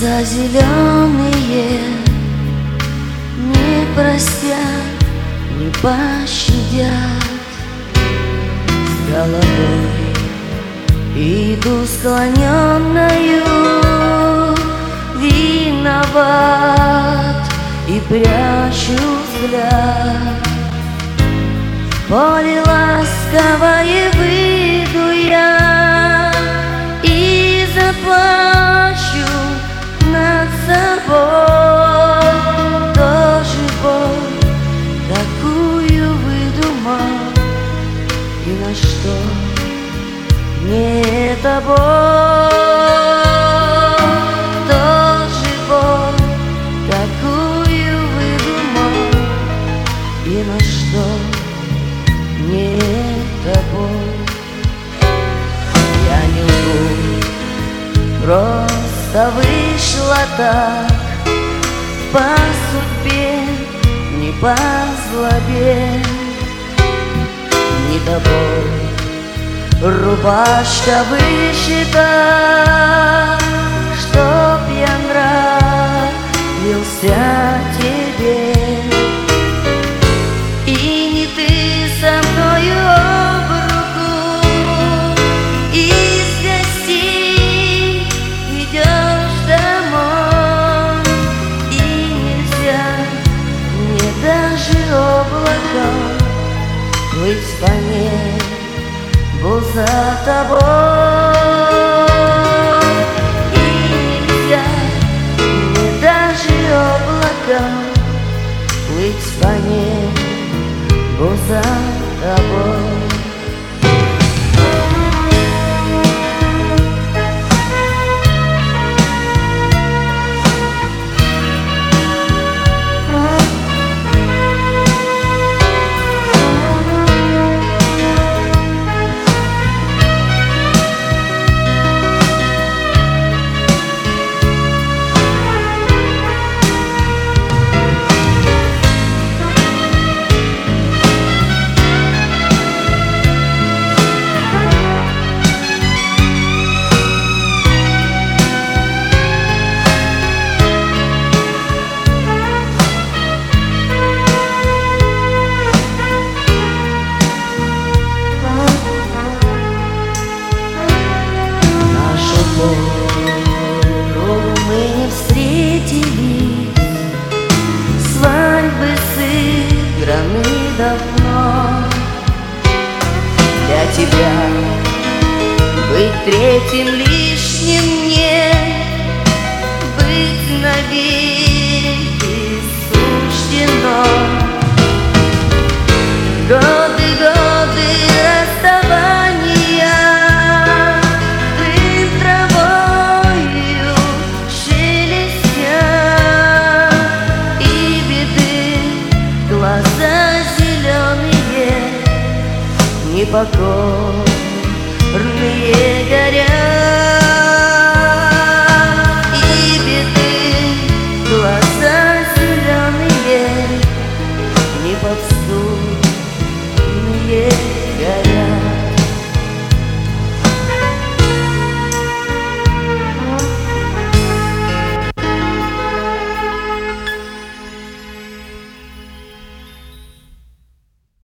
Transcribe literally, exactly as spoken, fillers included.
Глаза зеленые не простят, не пощадят. С головой иду склоненною, виноват и прячу взгляд. В поле ласковое выйду я и заплачу над собой. Тоже боль, такую выдумал, и на что мне эта боль? Тоже боль, такую выдумал, и на что мне эта боль? Я не лгу, просто вышла так, по судьбе, не по злобе. Не тобой рубашка вышита, чтоб я нравился тебе. И не ты со мною об руку из гостей идешь домой. И нельзя мне даже облаком плыть по небу за тобой. И нельзя мне даже облаком плыть по небу за тобой. Мы не встретились, свадьбы сыграны давно. Для тебя быть третьим лишним мне, быть навеки суждено. Годы, годы расставания, глаза зеленые, непокорные горят.